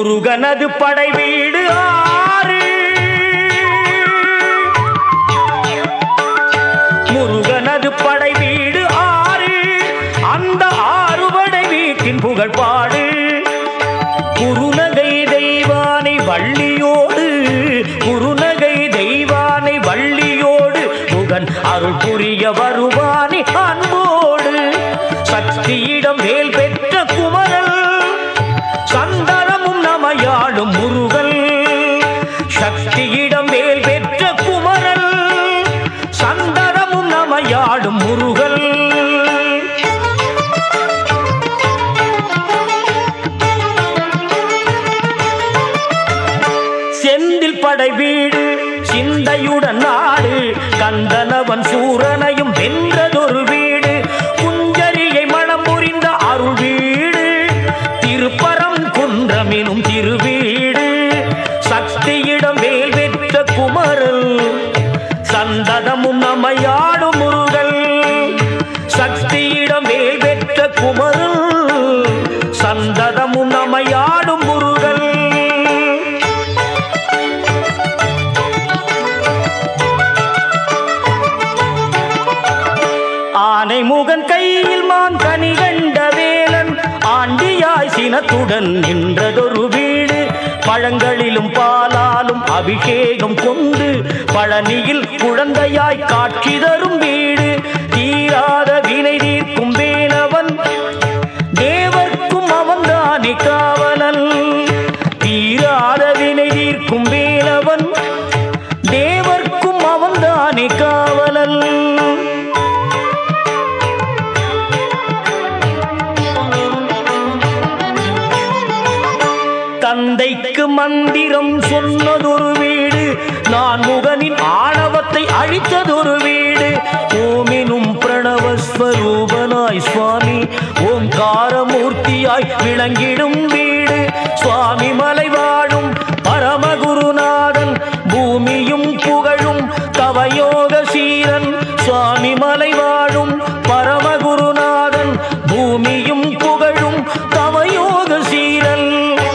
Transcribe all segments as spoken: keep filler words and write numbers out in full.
முருகனது படை வீடு ஆறு, முருகனது படை வீடு ஆறு, அந்த ஆறு படை வீட்டின் புகழ் பாடு. குருநகை தெய்வானை வள்ளியோடு, குருநகை தெய்வானை வள்ளியோடு முகன் அருள் புரிய வருவானி அன்போடு. சக்தியிடம் வேல் பெற்ற குமரல், சந்தனமும் நமையாளும் முருகல். சக்தியிடம் வேல் பெற்ற குமரல், சந்தனமும் நமையாளும் முருகல். செந்தில் படை வீடு சிந்தையுடன் நாடு, கந்தனவன் சூரனையும் வென்றதொரு வீடு. குஞ்சரியை மனம் புரிந்த அருள் வீடு, திருப்பரம் குன்றமினும் திருவீடு. சக்தியிடம் வேல் பெற்ற குமரல், சந்தனமும் நமையாடும் முருகல். சக்தியிடம் வேல் பெற்ற குமரல், சந்தனமும் நமையாடும் முருகல். ஆனை முகன் கையில் மான் கனி கண்ட வேலன், ஆண்டியாய் சினத்துடன் நின்றதொரு வீடு. பழங்களிலும் பாலாலும் அபிஷேகம் கொண்டு, பழனியில் குழந்தையாய் காட்சி தரும் வீடு. தீராத வினை தீர்க்கும் வேலவன், தேவர்க்கும் அவன்தானே காவலன். தீராத வினை தீர்க்கும் வேலவன், தேவர்க்கும் அவன்தானே காவலன். தந்தைக்கு மந்திரம் சொன்னதொரு வீடு, நான் முகனின் ஆணவத்தை அழித்ததொரு வீடு. ஓமெனும் பிரணவஸ்வரூபனாய் சுவாமி, ஓம்காரமூர்த்தியாய் விளங்கிடும் வீடு. சுவாமி மலை வாழும் பரமகுருநாதன், பூமியும் புகழும் தவயோக சீரன். சுவாமி மலை வாழும் பரமகுருநாதன், பூமியும் புகழும் தவயோக சீரன்.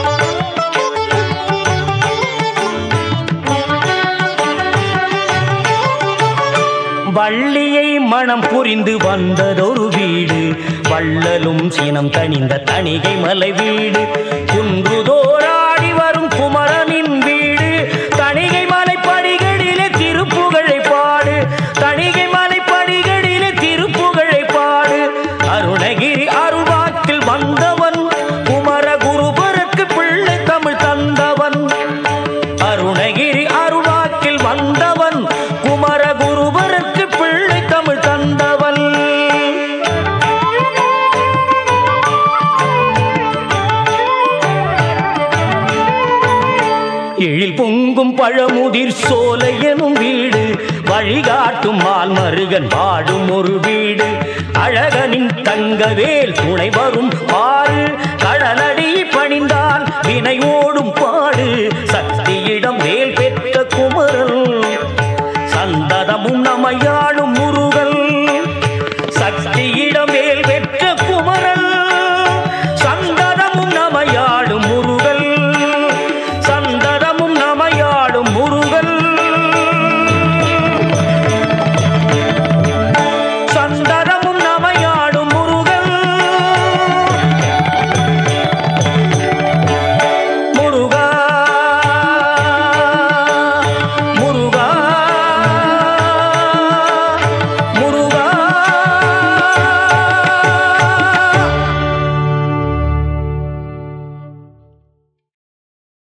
வள்ளியை மனம் புரிந்து வந்ததொரு வீடு, வள்ளலும் சினம் தணிந்த தணிகை மலை வீடு. குன்றுதோராடி வரும் குமரனின் வீடு, தணிகை மலை படிகளிலே திருப்புகழை பாடு. தணிகை மலை படிகளிலே திருப்புகழை பாடு. அருணகிரி அருள்வாக்கில் வந்தவன், குமர குருபருக்கு பிள்ளை தமிழ் தந்தவன். அருணகிரி அருள்வாக்கில் வந்தவன், குமர குருபருக்கு பிள்ளை தமிழ் தந்தவன். எழில் பொங்கும் பழமுதிர் சோலை எனும் வீடு, வழிகாட்டும் மால் மருகன் வாடும் ஒரு வீடு. அழகனின் தங்கவேல் துணை வரும் பாரு, கடலடி பணிந்தால் வினை ஓடும் பாடு. சக்தியிடம் வேல் பெற்ற குமரல், சந்தனமும் நமையா